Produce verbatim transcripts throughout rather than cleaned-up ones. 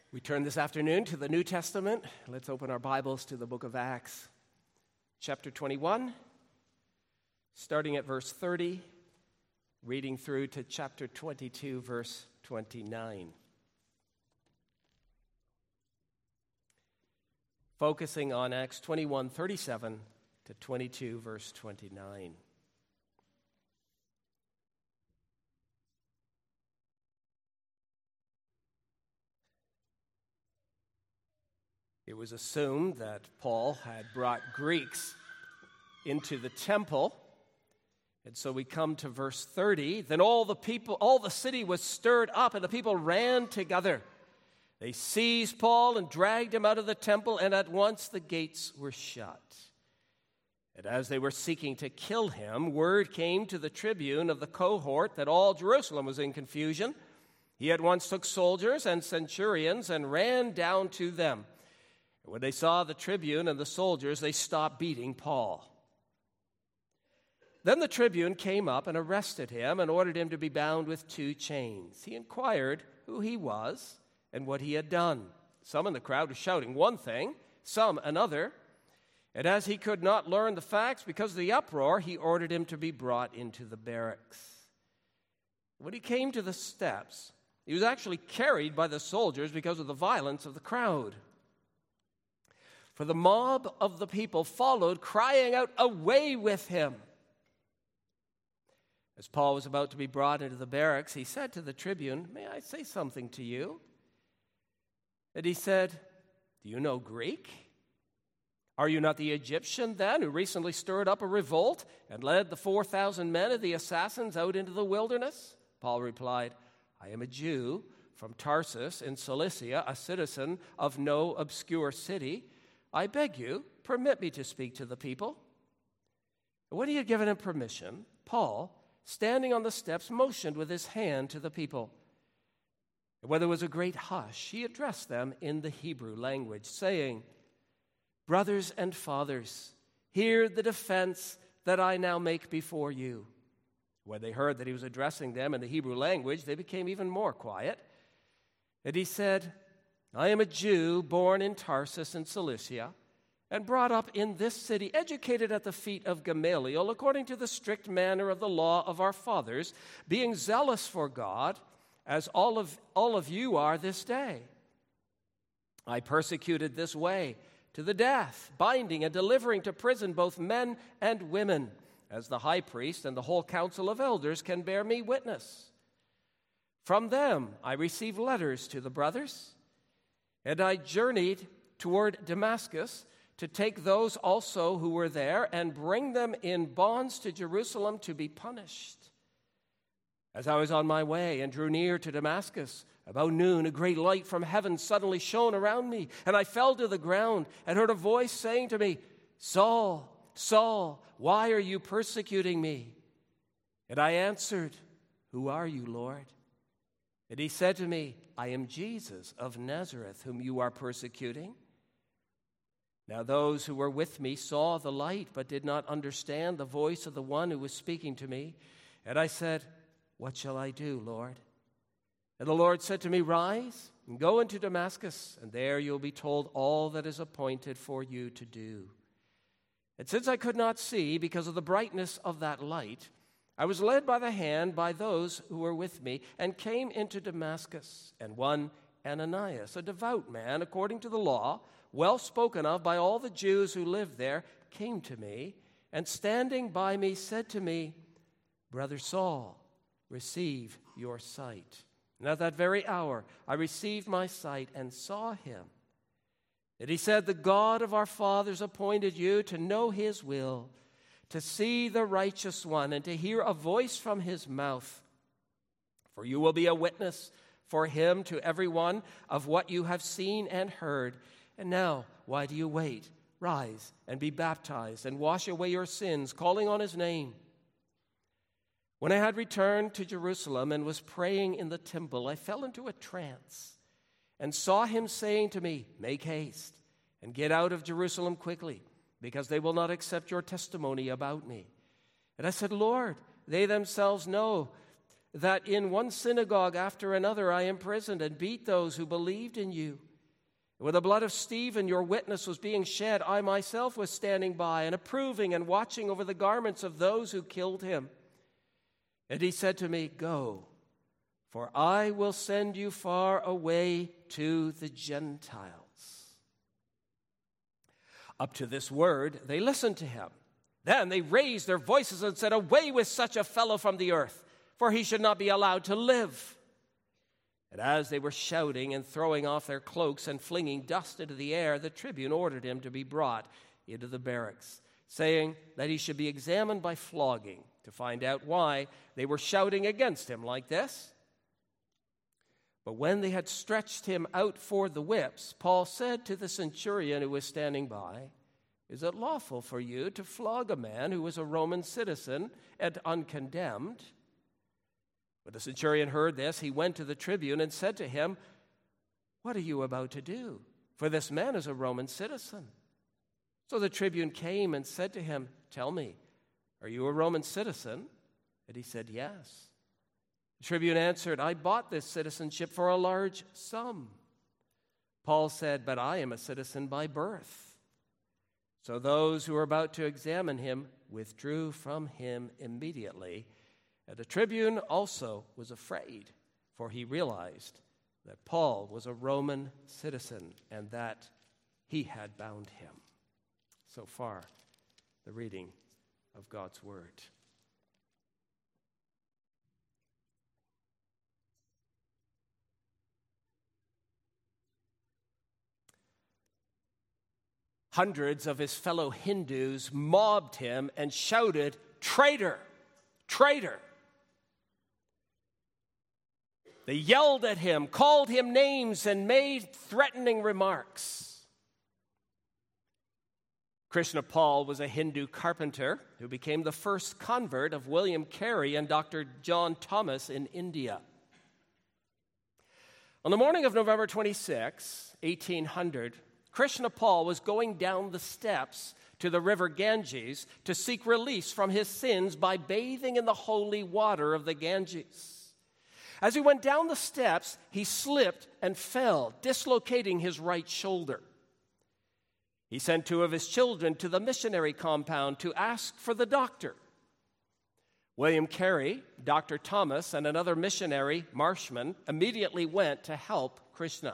We turn this afternoon to the New Testament. Let's open our Bibles to the book of Acts, chapter twenty-one, starting at verse thirty, reading through to chapter twenty-two, verse twenty-nine. Focusing on Acts twenty-one, thirty-seven to twenty-two, verse twenty-nine. It was assumed that Paul had brought Greeks into the temple. And so we come to verse thirty. Then all the people, all the city was stirred up, and the people ran together. They seized Paul and dragged him out of the temple, and at once the gates were shut. And as they were seeking to kill him, word came to the tribune of the cohort that all Jerusalem was in confusion. He at once took soldiers and centurions and ran down to them. When they saw the tribune and the soldiers, they stopped beating Paul. Then the tribune came up and arrested him and ordered him to be bound with two chains. He inquired who he was and what he had done. Some in the crowd were shouting one thing, some another. And as he could not learn the facts because of the uproar, he ordered him to be brought into the barracks. When he came to the steps, he was actually carried by the soldiers because of the violence of the crowd. For the mob of the people followed, crying out, "Away with him!" As Paul was about to be brought into the barracks, he said to the tribune, "May I say something to you?" And he said, "Do you know Greek? Are you not the Egyptian then who recently stirred up a revolt and led the four thousand men of the assassins out into the wilderness?" Paul replied, "I am a Jew from Tarsus in Cilicia, a citizen of no obscure city. I beg you, permit me to speak to the people." When he had given him permission, Paul, standing on the steps, motioned with his hand to the people. And when there was a great hush, he addressed them in the Hebrew language, saying, "Brothers and fathers, hear the defense that I now make before you." When they heard that he was addressing them in the Hebrew language, they became even more quiet. And he said, "I am a Jew born in Tarsus in Cilicia and brought up in this city, educated at the feet of Gamaliel according to the strict manner of the law of our fathers, being zealous for God, as all of, all of you are this day. I persecuted this way to the death, binding and delivering to prison both men and women, as the high priest and the whole council of elders can bear me witness. From them I received letters to the brothers, and I journeyed toward Damascus to take those also who were there and bring them in bonds to Jerusalem to be punished. As I was on my way and drew near to Damascus, about noon a great light from heaven suddenly shone around me, and I fell to the ground and heard a voice saying to me, 'Saul, Saul, why are you persecuting me?' And I answered, 'Who are you, Lord?' And he said to me, 'I am Jesus of Nazareth, whom you are persecuting.' Now those who were with me saw the light, but did not understand the voice of the one who was speaking to me. And I said, 'What shall I do, Lord?' And the Lord said to me, 'Rise and go into Damascus, and there you will be told all that is appointed for you to do.' And since I could not see because of the brightness of that light, I was led by the hand by those who were with me and came into Damascus. And one Ananias, a devout man according to the law, well spoken of by all the Jews who lived there, came to me and standing by me said to me, 'Brother Saul, receive your sight.' And at that very hour I received my sight and saw him. And he said, 'The God of our fathers appointed you to know his will, to see the righteous one, and to hear a voice from his mouth. For you will be a witness for him to everyone of what you have seen and heard. And now, why do you wait? Rise and be baptized and wash away your sins, calling on his name.' When I had returned to Jerusalem and was praying in the temple, I fell into a trance and saw him saying to me, 'Make haste and get out of Jerusalem quickly, because they will not accept your testimony about me.' And I said, 'Lord, they themselves know that in one synagogue after another I imprisoned and beat those who believed in you. When the blood of Stephen, your witness, was being shed, I myself was standing by and approving and watching over the garments of those who killed him. And he said to me, Go, for I will send you far away to the Gentiles. Up to this word, they listened to him. Then they raised their voices and said, Away with such a fellow from the earth, for he should not be allowed to live. And as they were shouting and throwing off their cloaks and flinging dust into the air, the tribune ordered him to be brought into the barracks, saying that he should be examined by flogging to find out why they were shouting against him like this. But when they had stretched him out for the whips, Paul said to the centurion who was standing by, Is it lawful for you to flog a man who is a Roman citizen and uncondemned? When the centurion heard this, he went to the tribune and said to him, What are you about to do? For this man is a Roman citizen. So the tribune came and said to him, Tell me, are you a Roman citizen? And he said, Yes. The tribune answered, I bought this citizenship for a large sum. Paul said, But I am a citizen by birth. So those who were about to examine him withdrew from him immediately. And the tribune also was afraid, for he realized that Paul was a Roman citizen and that he had bound him. So far, the reading of God's word. Hundreds of his fellow Hindus mobbed him and shouted, Traitor! Traitor! They yelled at him, called him names, and made threatening remarks. Krishna Paul was a Hindu carpenter who became the first convert of William Carey and Doctor John Thomas in India. On the morning of November twenty-sixth, eighteen hundred, Krishna Paul was going down the steps to the river Ganges to seek release from his sins by bathing in the holy water of the Ganges. As he went down the steps, he slipped and fell, dislocating his right shoulder. He sent two of his children to the missionary compound to ask for the doctor. William Carey, Doctor Thomas, and another missionary, Marshman, immediately went to help Krishna.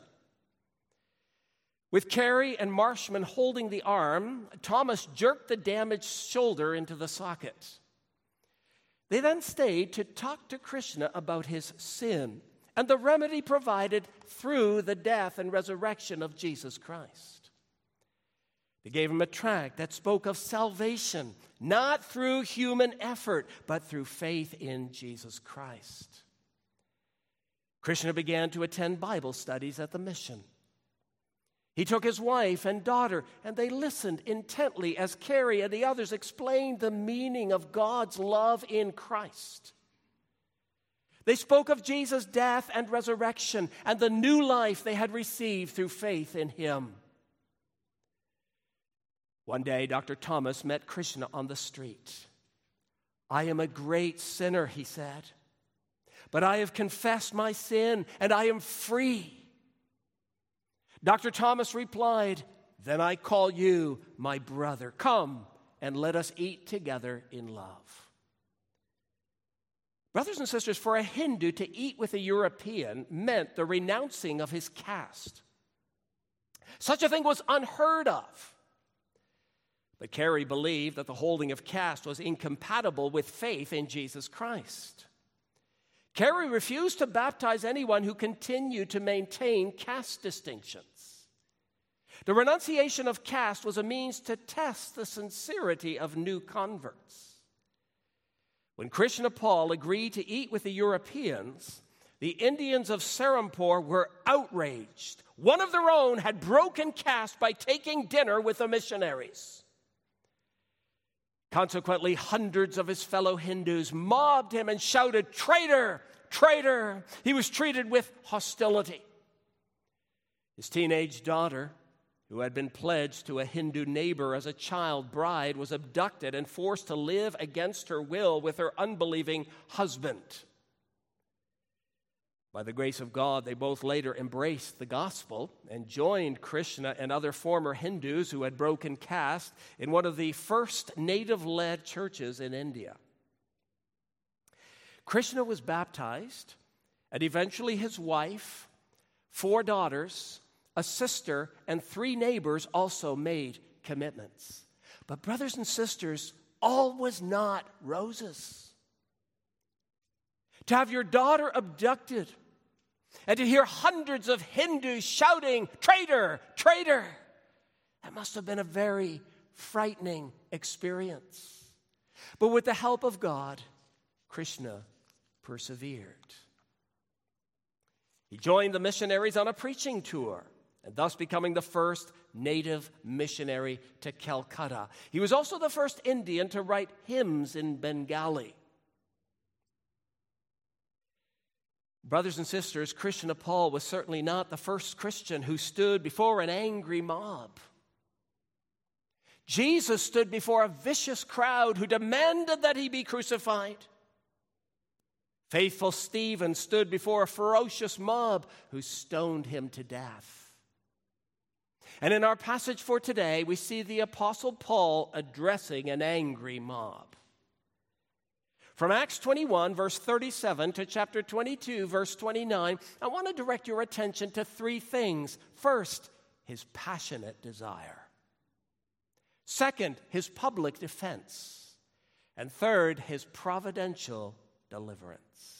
With Carey and Marshman holding the arm, Thomas jerked the damaged shoulder into the socket. They then stayed to talk to Krishna about his sin and the remedy provided through the death and resurrection of Jesus Christ. They gave him a tract that spoke of salvation, not through human effort, but through faith in Jesus Christ. Krishna began to attend Bible studies at the mission. He took his wife and daughter, and they listened intently as Carey and the others explained the meaning of God's love in Christ. They spoke of Jesus' death and resurrection and the new life they had received through faith in him. One day, Doctor Thomas met Krishna on the street. I am a great sinner, he said, but I have confessed my sin and I am free. Doctor Thomas replied, Then I call you my brother. Come and let us eat together in love. Brothers and sisters, for a Hindu to eat with a European meant the renouncing of his caste. Such a thing was unheard of. But Carey believed that the holding of caste was incompatible with faith in Jesus Christ. Carey refused to baptize anyone who continued to maintain caste distinctions. The renunciation of caste was a means to test the sincerity of new converts. When Krishna Paul agreed to eat with the Europeans, the Indians of Serampore were outraged. One of their own had broken caste by taking dinner with the missionaries. Consequently, hundreds of his fellow Hindus mobbed him and shouted, Traitor! Traitor! He was treated with hostility. His teenage daughter, who had been pledged to a Hindu neighbor as a child bride, was abducted and forced to live against her will with her unbelieving husband. By the grace of God, they both later embraced the gospel and joined Krishna and other former Hindus who had broken caste in one of the first native-led churches in India. Krishna was baptized, and eventually his wife, four daughters, a sister, and three neighbors also made commitments. But brothers and sisters, all was not roses. To have your daughter abducted and to hear hundreds of Hindus shouting, "Traitor, traitor," that must have been a very frightening experience. But with the help of God, Krishna persevered. He joined the missionaries on a preaching tour, and thus becoming the first native missionary to Calcutta. He was also the first Indian to write hymns in Bengali. Brothers and sisters, Krishna Paul was certainly not the first Christian who stood before an angry mob. Jesus stood before a vicious crowd who demanded that he be crucified. Faithful Stephen stood before a ferocious mob who stoned him to death. And in our passage for today, we see the Apostle Paul addressing an angry mob. From Acts twenty-one, verse thirty-seven, to chapter twenty-two, verse twenty-nine, I want to direct your attention to three things. First, his passionate desire. Second, his public defense. And third, his providential deliverance.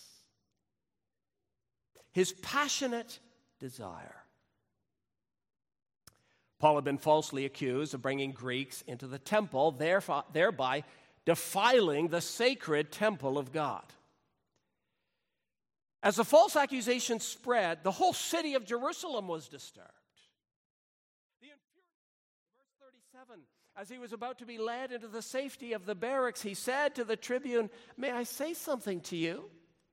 His passionate desire. Paul had been falsely accused of bringing Greeks into the temple, thereby defiling the sacred temple of God. As the false accusation spread, the whole city of Jerusalem was disturbed. The verse thirty-seven, as he was about to be led into the safety of the barracks, he said to the tribune, "May I say something to you?"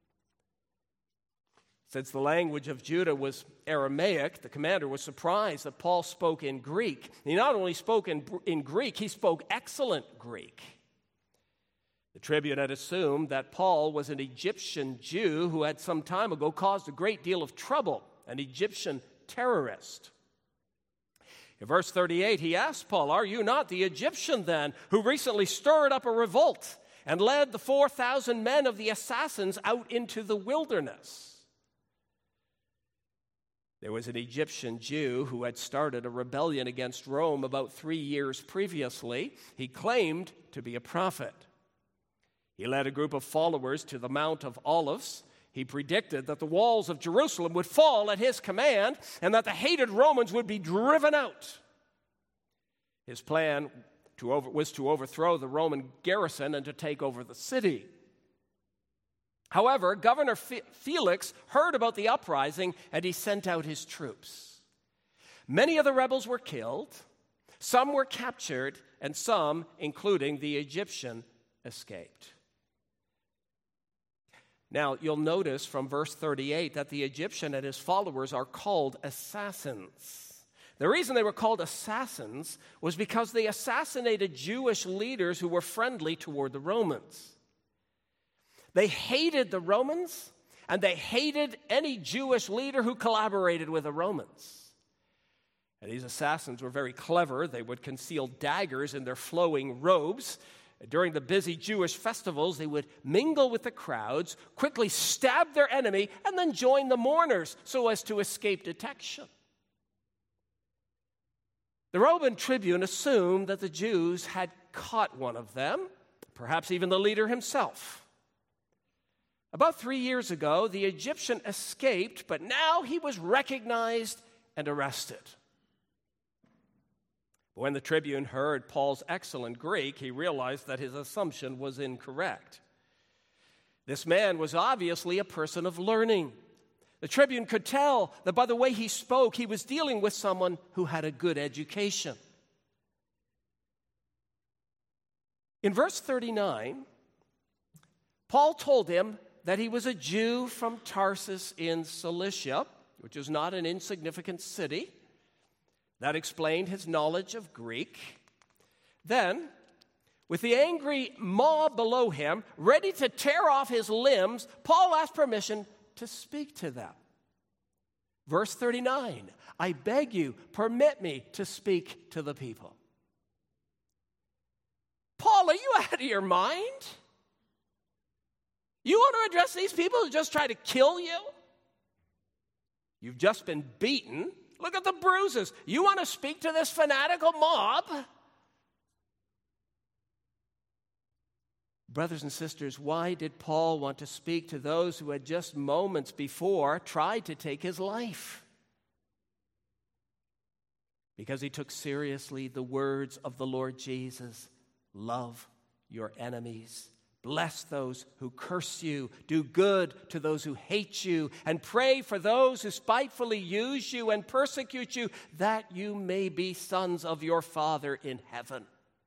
Since the language of Judah was Aramaic, the commander was surprised that Paul spoke in Greek. He not only spoke in, in Greek, he spoke excellent Greek. The tribune had assumed that Paul was an Egyptian Jew who had some time ago caused a great deal of trouble, an Egyptian terrorist. In verse thirty-eight, he asked Paul, "Are you not the Egyptian then, who recently stirred up a revolt and led the four thousand men of the assassins out into the wilderness?" There was an Egyptian Jew who had started a rebellion against Rome about three years previously. He claimed to be a prophet. He led a group of followers to the Mount of Olives. He predicted that the walls of Jerusalem would fall at his command and that the hated Romans would be driven out. His plan to over, was to overthrow the Roman garrison and to take over the city. However, Governor Felix heard about the uprising and he sent out his troops. Many of the rebels were killed, some were captured, and some, including the Egyptian, escaped. Now, you'll notice from verse thirty-eight that the Egyptian and his followers are called assassins. The reason they were called assassins was because they assassinated Jewish leaders who were friendly toward the Romans. They hated the Romans, and they hated any Jewish leader who collaborated with the Romans. And these assassins were very clever. They would conceal daggers in their flowing robes. During the busy Jewish festivals, they would mingle with the crowds, quickly stab their enemy, and then join the mourners so as to escape detection. The Roman tribune assumed that the Jews had caught one of them, perhaps even the leader himself. About three years ago, the Egyptian escaped, but now he was recognized and arrested. When the tribune heard Paul's excellent Greek, he realized that his assumption was incorrect. This man was obviously a person of learning. The tribune could tell that by the way he spoke, he was dealing with someone who had a good education. In verse thirty-nine, Paul told him that he was a Jew from Tarsus in Cilicia, which is not an insignificant city. That explained his knowledge of Greek. Then, with the angry mob below him, ready to tear off his limbs, Paul asked permission to speak to them. Verse thirty-nine, I beg you, permit me to speak to the people. Paul, are you out of your mind? You want to address these people who just try to kill you? You've just been beaten. Look at the bruises. You want to speak to this fanatical mob? Brothers and sisters, why did Paul want to speak to those who had just moments before tried to take his life? Because he took seriously the words of the Lord Jesus. Love your enemies. Bless those who curse you. Do good to those who hate you. And pray for those who spitefully use you and persecute you, that you may be sons of your Father in heaven.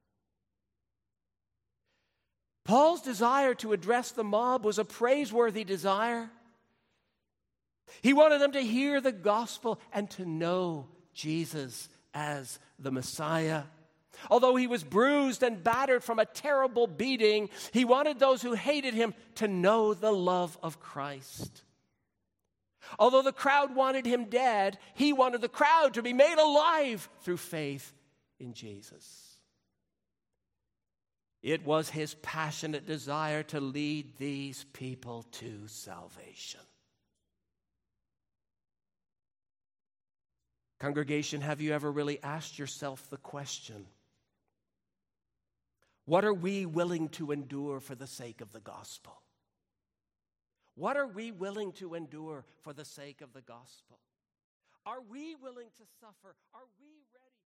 Paul's desire to address the mob was a praiseworthy desire. He wanted them to hear the gospel and to know Jesus as the Messiah. Although he was bruised and battered from a terrible beating, he wanted those who hated him to know the love of Christ. Although the crowd wanted him dead, he wanted the crowd to be made alive through faith in Jesus. It was his passionate desire to lead these people to salvation. Congregation, have you ever really asked yourself the question, what are we willing to endure for the sake of the gospel? What are we willing to endure for the sake of the gospel? Are we willing to suffer? Are we ready?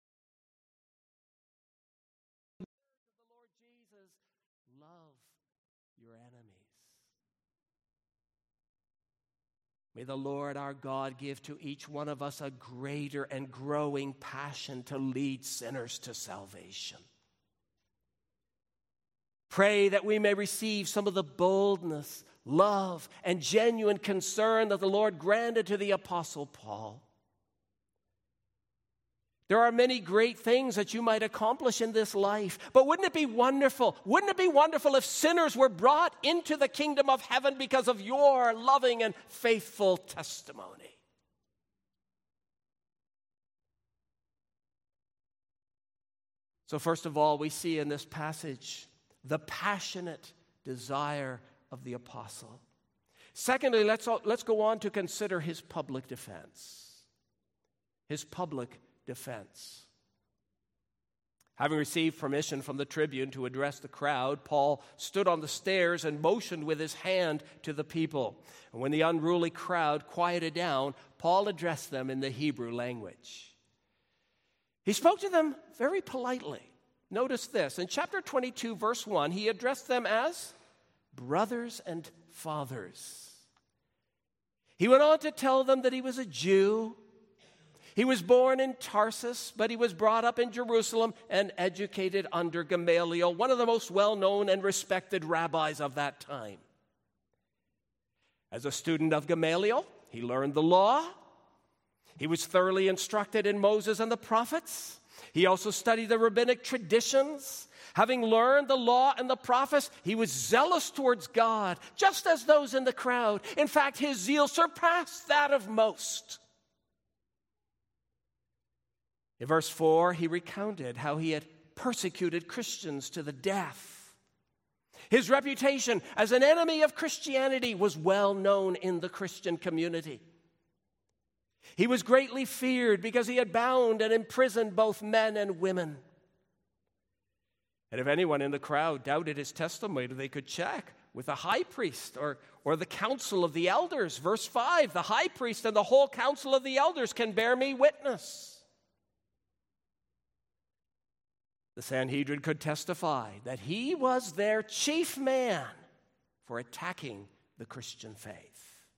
The words of the Lord Jesus, love your enemies. May the Lord our God give to each one of us a greater and growing passion to lead sinners to salvation. Pray that we may receive some of the boldness, love, and genuine concern that the Lord granted to the Apostle Paul. There are many great things that you might accomplish in this life, but wouldn't it be wonderful? Wouldn't it be wonderful if sinners were brought into the kingdom of heaven because of your loving and faithful testimony? So first of all, we see in this passage the passionate desire of the apostle. Secondly, let's, let's go on to consider his public defense. His public defense. Having received permission from the tribune to address the crowd, Paul stood on the stairs and motioned with his hand to the people. And when the unruly crowd quieted down, Paul addressed them in the Hebrew language. He spoke to them very politely. Notice this. In chapter twenty-two, verse one, he addressed them as brothers and fathers. He went on to tell them that he was a Jew. He was born in Tarsus, but he was brought up in Jerusalem and educated under Gamaliel, one of the most well-known and respected rabbis of that time. As a student of Gamaliel, he learned the law. He was thoroughly instructed in Moses and the prophets. He also studied the rabbinic traditions. Having learned the law and the prophets, he was zealous towards God, just as those in the crowd. In fact, his zeal surpassed that of most. In verse four, he recounted how he had persecuted Christians to the death. His reputation as an enemy of Christianity was well known in the Christian community. He was greatly feared because he had bound and imprisoned both men and women. And if anyone in the crowd doubted his testimony, they could check with the high priest or, or the council of the elders. Verse five, the high priest and the whole council of the elders can bear me witness. The Sanhedrin could testify that he was their chief man for attacking the Christian faith.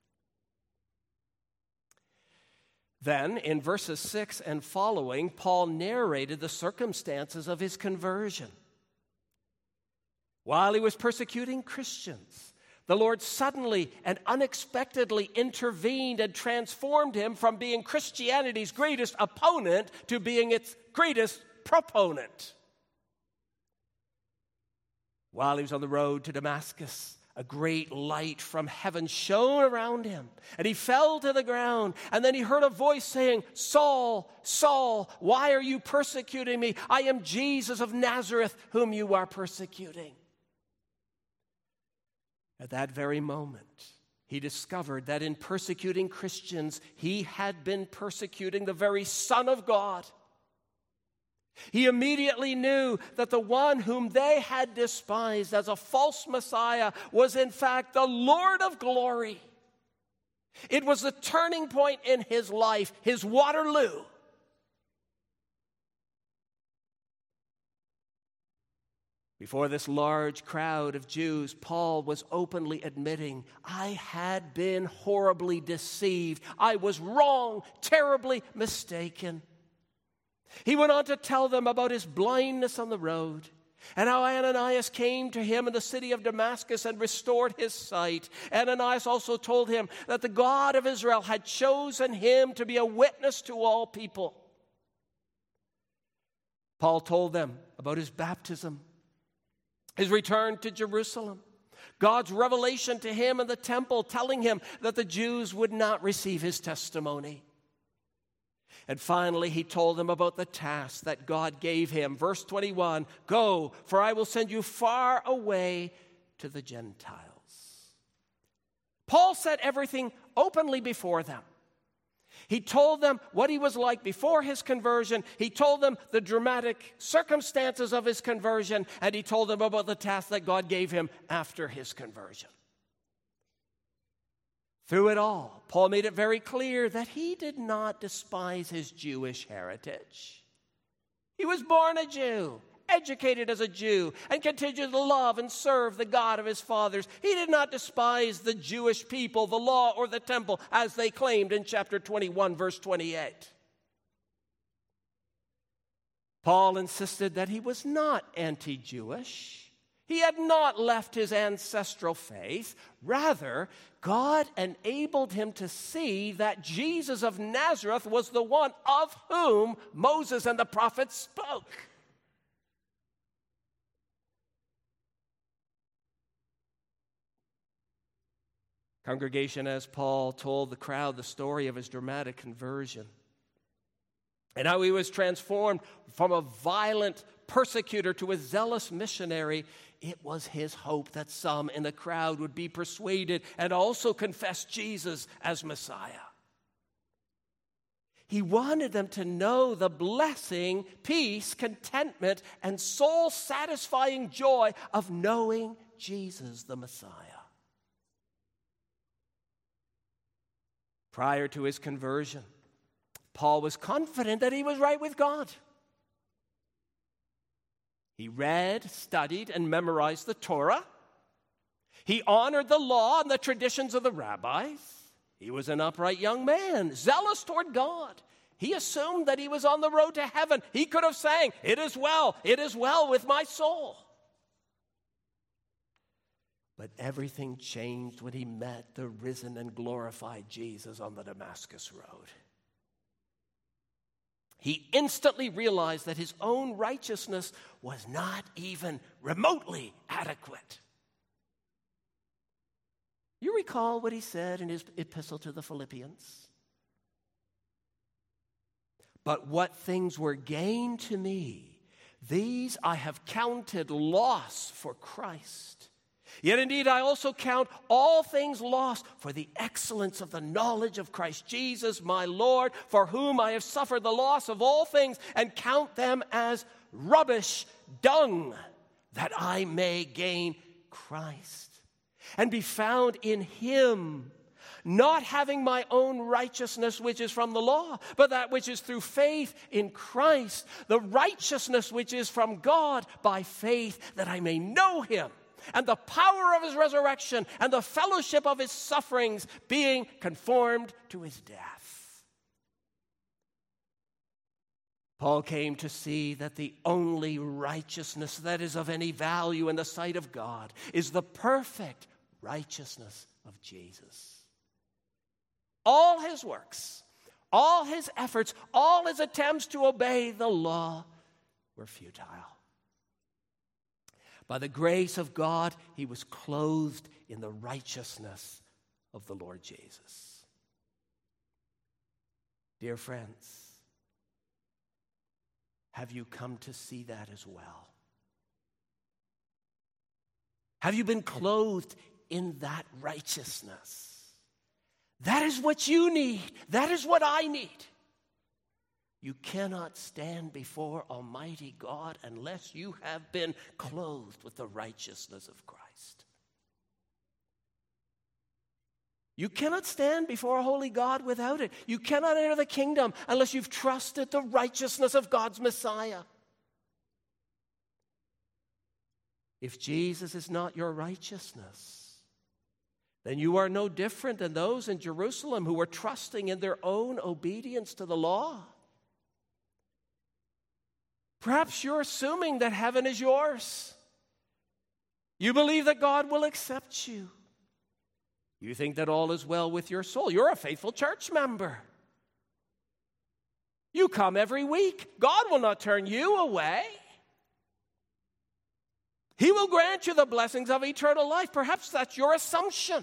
Then, in verses six and following, Paul narrated the circumstances of his conversion. While he was persecuting Christians, the Lord suddenly and unexpectedly intervened and transformed him from being Christianity's greatest opponent to being its greatest proponent. While he was on the road to Damascus, a great light from heaven shone around him, and he fell to the ground. And then he heard a voice saying, "Saul, Saul, why are you persecuting me? I am Jesus of Nazareth, whom you are persecuting." At that very moment, he discovered that in persecuting Christians, he had been persecuting the very Son of God. He immediately knew that the one whom they had despised as a false Messiah was in fact the Lord of glory. It was the turning point in his life, his Waterloo. Before this large crowd of Jews, Paul was openly admitting, "I had been horribly deceived. I was wrong, terribly mistaken." He went on to tell them about his blindness on the road and how Ananias came to him in the city of Damascus and restored his sight. Ananias also told him that the God of Israel had chosen him to be a witness to all people. Paul told them about his baptism, his return to Jerusalem, God's revelation to him in the temple, telling him that the Jews would not receive his testimony. And finally, he told them about the task that God gave him. Verse twenty-one, "Go, for I will send you far away to the Gentiles." Paul set everything openly before them. He told them what he was like before his conversion. He told them the dramatic circumstances of his conversion. And he told them about the task that God gave him after his conversion. Through it all, Paul made it very clear that he did not despise his Jewish heritage. He was born a Jew, educated as a Jew, and continued to love and serve the God of his fathers. He did not despise the Jewish people, the law, or the temple, as they claimed in chapter twenty-one, verse twenty-eight. Paul insisted that he was not anti-Jewish. He had not left his ancestral faith. Rather, God enabled him to see that Jesus of Nazareth was the one of whom Moses and the prophets spoke. Congregation, as Paul told the crowd the story of his dramatic conversion and how he was transformed from a violent persecutor to a zealous missionary, it was his hope that some in the crowd would be persuaded and also confess Jesus as Messiah. He wanted them to know the blessing, peace, contentment, and soul-satisfying joy of knowing Jesus the Messiah. Prior to his conversion, Paul was confident that he was right with God. He read, studied, and memorized the Torah. He honored the law and the traditions of the rabbis. He was an upright young man, zealous toward God. He assumed that he was on the road to heaven. He could have sang, "It is well, it is well with my soul." But everything changed when he met the risen and glorified Jesus on the Damascus road. He instantly realized that his own righteousness was not even remotely adequate. You recall what he said in his epistle to the Philippians? "But what things were gain to me, these I have counted loss for Christ. Yet indeed I also count all things lost for the excellence of the knowledge of Christ Jesus my Lord, for whom I have suffered the loss of all things, and count them as rubbish, dung, that I may gain Christ, and be found in him, not having my own righteousness which is from the law, but that which is through faith in Christ, the righteousness which is from God by faith, that I may know him, and the power of his resurrection, and the fellowship of his sufferings, being conformed to his death." Paul came to see that the only righteousness that is of any value in the sight of God is the perfect righteousness of Jesus. All his works, all his efforts, all his attempts to obey the law were futile. By the grace of God, he was clothed in the righteousness of the Lord Jesus. Dear friends, have you come to see that as well? Have you been clothed in that righteousness? That is what you need. That is what I need. You cannot stand before Almighty God unless you have been clothed with the righteousness of Christ. You cannot stand before a holy God without it. You cannot enter the kingdom unless you've trusted the righteousness of God's Messiah. If Jesus is not your righteousness, then you are no different than those in Jerusalem who were trusting in their own obedience to the law. Perhaps you're assuming that heaven is yours. You believe that God will accept you. You think that all is well with your soul. You're a faithful church member. You come every week. God will not turn you away. He will grant you the blessings of eternal life. Perhaps that's your assumption.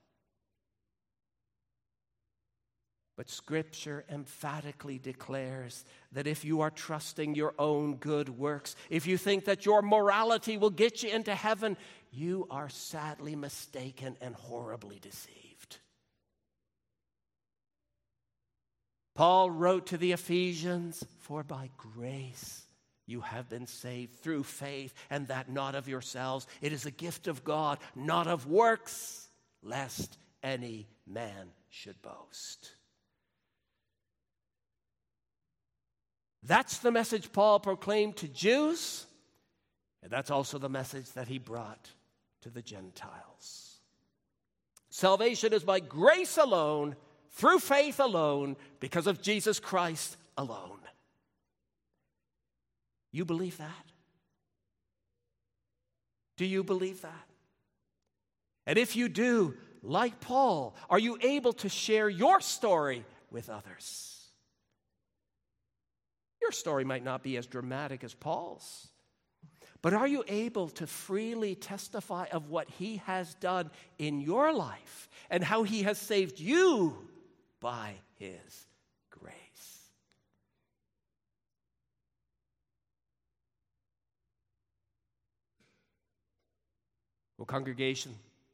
But Scripture emphatically declares that if you are trusting your own good works, if you think that your morality will get you into heaven, you are sadly mistaken and horribly deceived. Paul wrote to the Ephesians, "For by grace you have been saved through faith, and that not of yourselves. It is a gift of God, not of works, lest any man should boast." That's the message Paul proclaimed to Jews, and that's also the message that he brought to the Gentiles. Salvation is by grace alone, through faith alone, because of Jesus Christ alone. You believe that? Do you believe that? And if you do, like Paul, are you able to share your story with others? Your story might not be as dramatic as Paul's, but are you able to freely testify of what he has done in your life and how he has saved you by his grace? Well, congregation,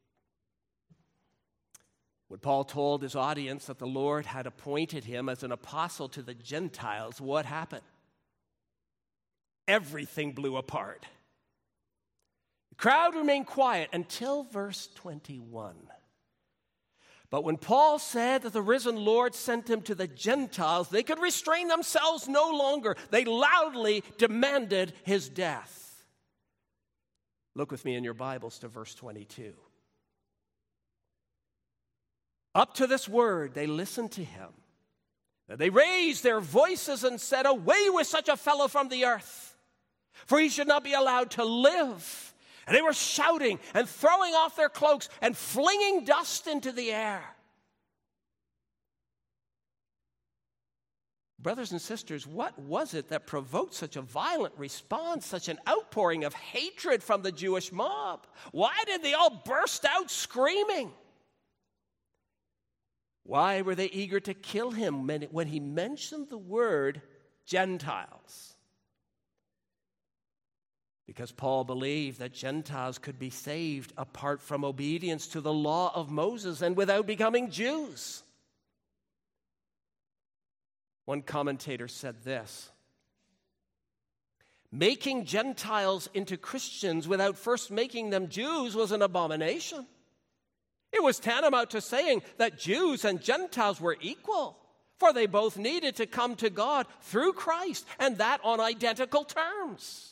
when Paul told his audience that the Lord had appointed him as an apostle to the Gentiles, what happened? Everything blew apart. The crowd remained quiet until verse twenty-one. But when Paul said that the risen Lord sent him to the Gentiles, they could restrain themselves no longer. They loudly demanded his death. Look with me in your Bibles to verse twenty-two. Up to this word, they listened to him. They raised their voices and said, "Away with such a fellow from the earth, for he should not be allowed to live." And they were shouting and throwing off their cloaks and flinging dust into the air. Brothers and sisters, what was it that provoked such a violent response, such an outpouring of hatred from the Jewish mob? Why did they all burst out screaming? Why were they eager to kill him when he mentioned the word Gentiles? Because Paul believed that Gentiles could be saved apart from obedience to the law of Moses and without becoming Jews. One commentator said this: "Making Gentiles into Christians without first making them Jews was an abomination. It was tantamount to saying that Jews and Gentiles were equal, for they both needed to come to God through Christ, and that on identical terms."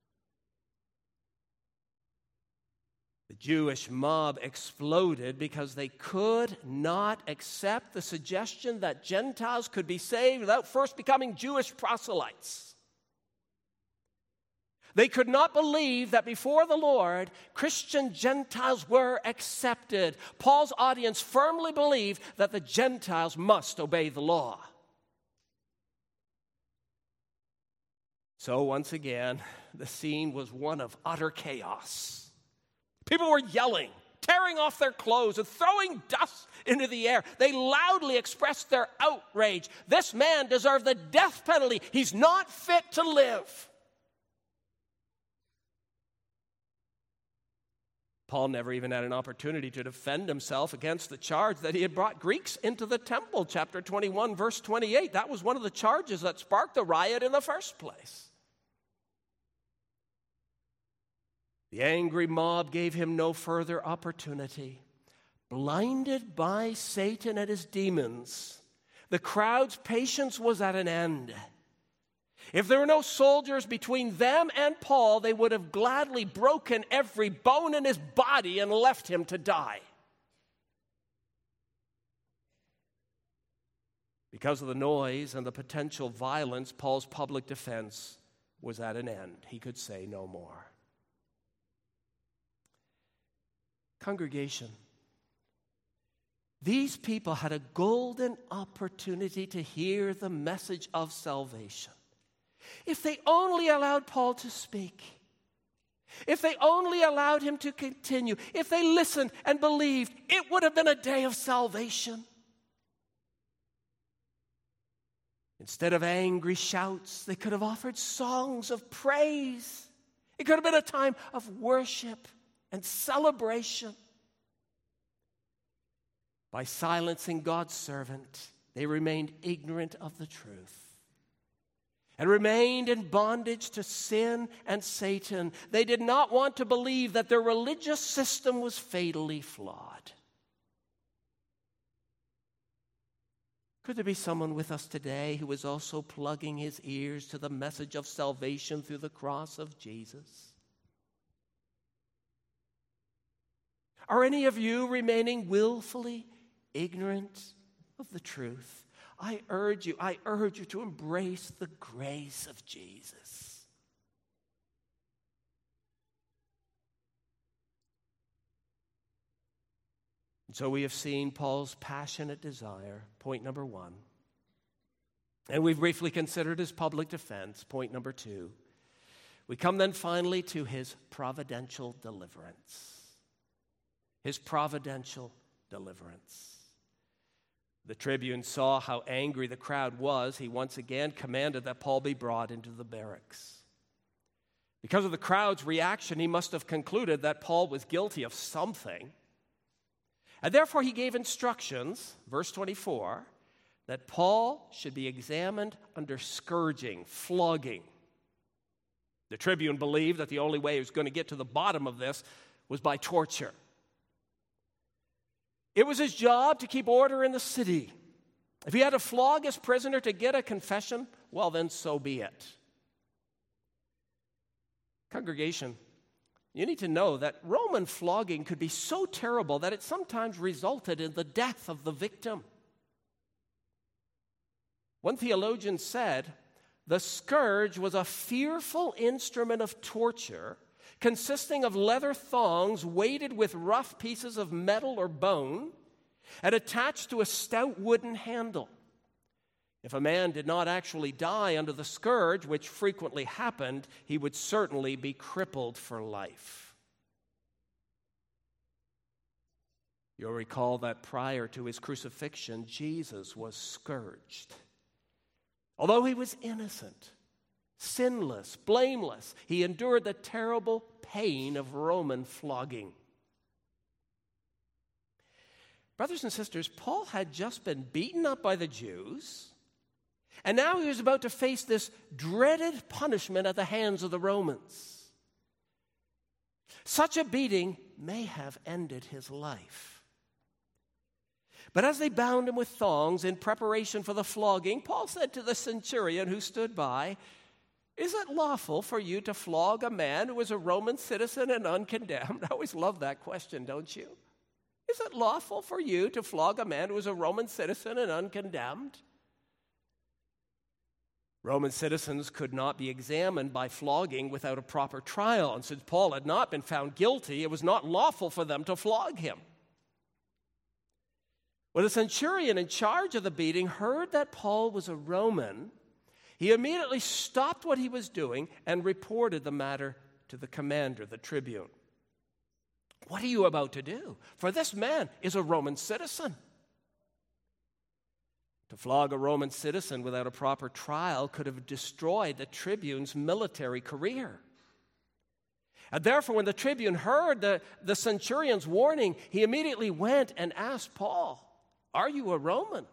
The Jewish mob exploded because they could not accept the suggestion that Gentiles could be saved without first becoming Jewish proselytes. They could not believe that before the Lord, Christian Gentiles were accepted. Paul's audience firmly believed that the Gentiles must obey the law. So once again, the scene was one of utter chaos. People were yelling, tearing off their clothes and throwing dust into the air. They loudly expressed their outrage. This man deserved the death penalty. He's not fit to live. Paul never even had an opportunity to defend himself against the charge that he had brought Greeks into the temple. Chapter twenty-one, verse twenty-eight. That was one of the charges that sparked the riot in the first place. The angry mob gave him no further opportunity. Blinded by Satan and his demons, the crowd's patience was at an end. If there were no soldiers between them and Paul, they would have gladly broken every bone in his body and left him to die. Because of the noise and the potential violence, Paul's public defense was at an end. He could say no more. Congregation, these people had a golden opportunity to hear the message of salvation. If they only allowed Paul to speak, if they only allowed him to continue, if they listened and believed, it would have been a day of salvation. Instead of angry shouts, they could have offered songs of praise. It could have been a time of worship and celebration. By silencing God's servant, they remained ignorant of the truth and remained in bondage to sin and Satan. They did not want to believe that their religious system was fatally flawed. Could there be someone with us today who is also plugging his ears to the message of salvation through the cross of Jesus? Are any of you remaining willfully ignorant of the truth? I urge you, I urge you to embrace the grace of Jesus. And so we have seen Paul's passionate desire, point number one. And we've briefly considered his public defense, point number two. We come then finally to his providential deliverance. His providential deliverance. The tribune saw how angry the crowd was. He once again commanded that Paul be brought into the barracks. Because of the crowd's reaction, he must have concluded that Paul was guilty of something. And therefore he gave instructions, verse twenty-four, that Paul should be examined under scourging, flogging. The tribune believed that the only way he was going to get to the bottom of this was by torture. It was his job to keep order in the city. If he had to flog his prisoner to get a confession, well, then so be it. Congregation, you need to know that Roman flogging could be so terrible that it sometimes resulted in the death of the victim. One theologian said, the scourge was a fearful instrument of torture consisting of leather thongs weighted with rough pieces of metal or bone and attached to a stout wooden handle. If a man did not actually die under the scourge, which frequently happened, he would certainly be crippled for life. You'll recall that prior to his crucifixion, Jesus was scourged. Although he was innocent, sinless, blameless, he endured the terrible pain of Roman flogging. Brothers and sisters, Paul had just been beaten up by the Jews, and now he was about to face this dreaded punishment at the hands of the Romans. Such a beating may have ended his life. But as they bound him with thongs in preparation for the flogging, Paul said to the centurion who stood by, "Is it lawful for you to flog a man who is a Roman citizen and uncondemned?" I always love that question, don't you? Is it lawful for you to flog a man who is a Roman citizen and uncondemned? Roman citizens could not be examined by flogging without a proper trial, and since Paul had not been found guilty, it was not lawful for them to flog him. When the centurion in charge of the beating heard that Paul was a Roman, he immediately stopped what he was doing and reported the matter to the commander, the tribune. "What are you about to do? For this man is a Roman citizen." To flog a Roman citizen without a proper trial could have destroyed the tribune's military career. And therefore, when the tribune heard the, the centurion's warning, he immediately went and asked Paul, "Are you a Roman?"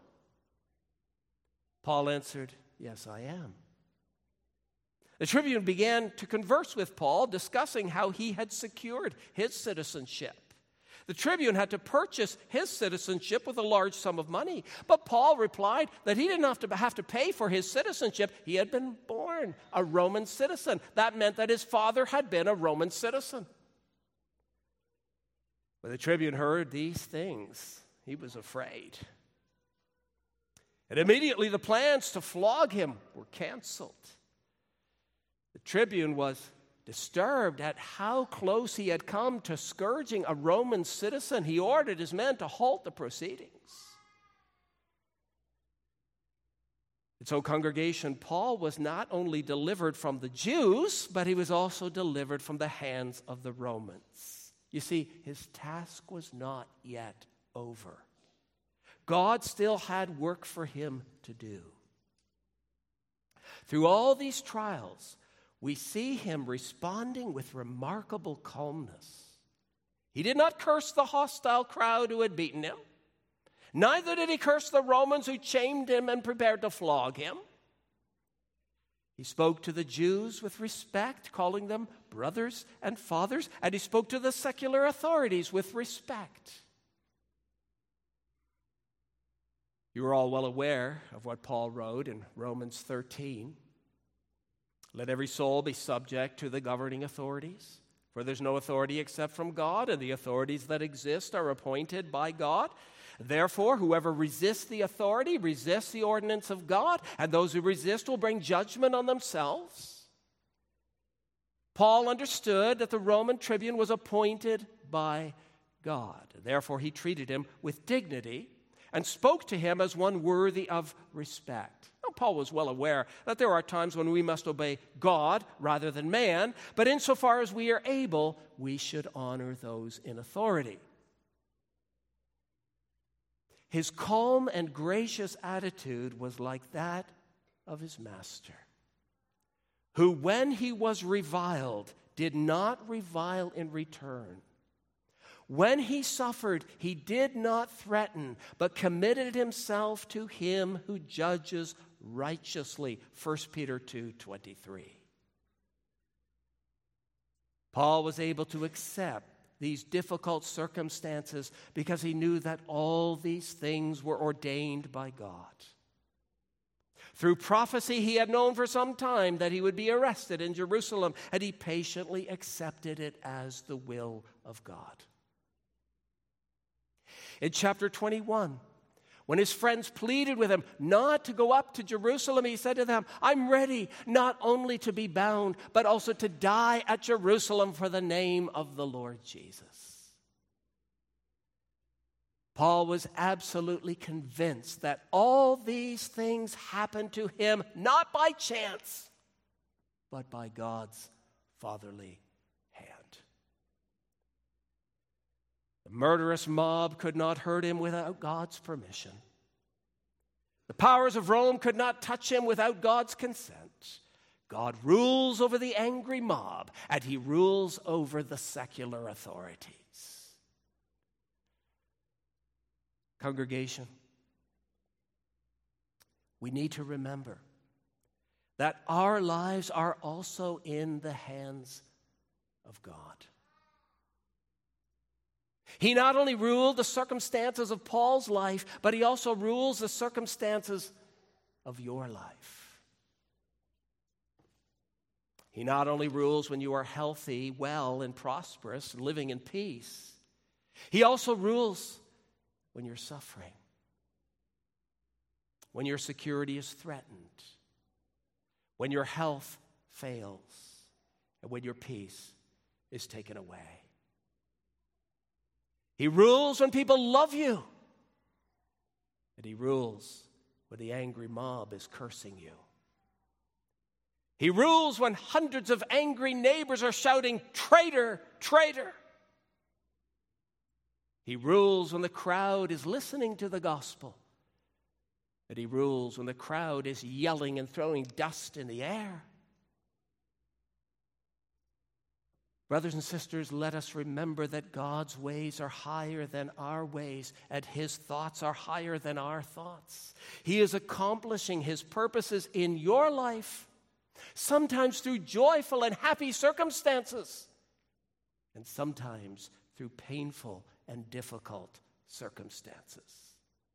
Paul answered, "Yes, I am." The tribune began to converse with Paul, discussing how he had secured his citizenship. The tribune had to purchase his citizenship with a large sum of money. But Paul replied that he didn't have to have to pay for his citizenship. He had been born a Roman citizen. That meant that his father had been a Roman citizen. When the tribune heard these things, he was afraid. And immediately the plans to flog him were canceled. The tribune was disturbed at how close he had come to scourging a Roman citizen. He ordered his men to halt the proceedings. And so, congregation, Paul was not only delivered from the Jews, but he was also delivered from the hands of the Romans. You see, his task was not yet over. God still had work for him to do. Through all these trials, we see him responding with remarkable calmness. He did not curse the hostile crowd who had beaten him. Neither did he curse the Romans who chained him and prepared to flog him. He spoke to the Jews with respect, calling them brothers and fathers, and he spoke to the secular authorities with respect. You are all well aware of what Paul wrote in Romans thirteen. "Let every soul be subject to the governing authorities, for there's no authority except from God, and the authorities that exist are appointed by God. Therefore, whoever resists the authority resists the ordinance of God, and those who resist will bring judgment on themselves." Paul understood that the Roman tribune was appointed by God. Therefore, he treated him with dignity and spoke to him as one worthy of respect. Now, Paul was well aware that there are times when we must obey God rather than man, but insofar as we are able, we should honor those in authority. His calm and gracious attitude was like that of his master, who, when he was reviled, did not revile in return. When he suffered, he did not threaten, but committed himself to him who judges righteously. First Peter two twenty-three. Paul was able to accept these difficult circumstances because he knew that all these things were ordained by God. Through prophecy, he had known for some time that he would be arrested in Jerusalem, and he patiently accepted it as the will of God. In chapter twenty-one, when his friends pleaded with him not to go up to Jerusalem, he said to them, "I'm ready not only to be bound, but also to die at Jerusalem for the name of the Lord Jesus." Paul was absolutely convinced that all these things happened to him not by chance, but by God's fatherly hand. The murderous mob could not hurt him without God's permission. The powers of Rome could not touch him without God's consent. God rules over the angry mob, and he rules over the secular authorities. Congregation, we need to remember that our lives are also in the hands of God. He not only ruled the circumstances of Paul's life, but he also rules the circumstances of your life. He not only rules when you are healthy, well, and prosperous, living in peace. He also rules when you're suffering, when your security is threatened, when your health fails, and when your peace is taken away. He rules when people love you, and he rules when the angry mob is cursing you. He rules when hundreds of angry neighbors are shouting, "Traitor, traitor." He rules when the crowd is listening to the gospel. But he rules when the crowd is yelling and throwing dust in the air. Brothers and sisters, let us remember that God's ways are higher than our ways, and his thoughts are higher than our thoughts. He is accomplishing his purposes in your life, sometimes through joyful and happy circumstances, and sometimes through painful and difficult circumstances.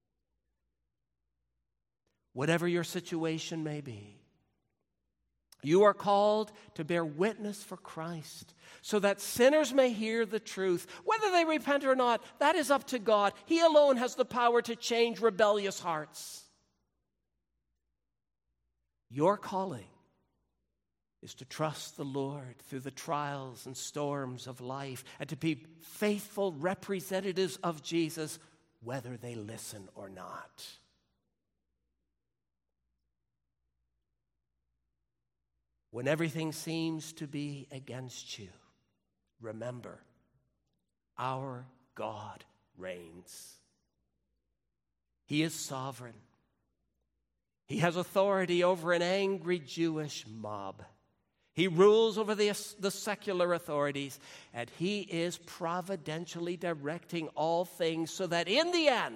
Whatever your situation may be, you are called to bear witness for Christ so that sinners may hear the truth. Whether they repent or not, that is up to God. He alone has the power to change rebellious hearts. Your calling is to trust the Lord through the trials and storms of life and to be faithful representatives of Jesus, whether they listen or not. When everything seems to be against you, remember, our God reigns. He is sovereign. He has authority over an angry Jewish mob. He rules over the, the secular authorities, and he is providentially directing all things so that in the end,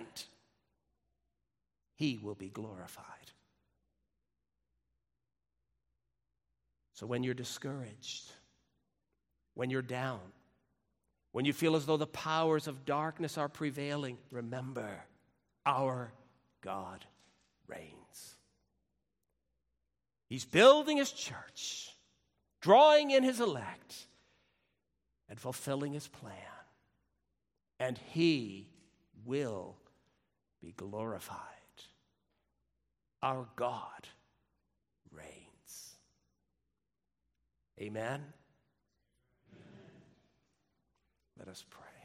he will be glorified. So when you're discouraged, when you're down, when you feel as though the powers of darkness are prevailing, remember, our God reigns. He's building his church, drawing in his elect, and fulfilling his plan. And he will be glorified. Our God reigns. Amen? Amen. Let us pray.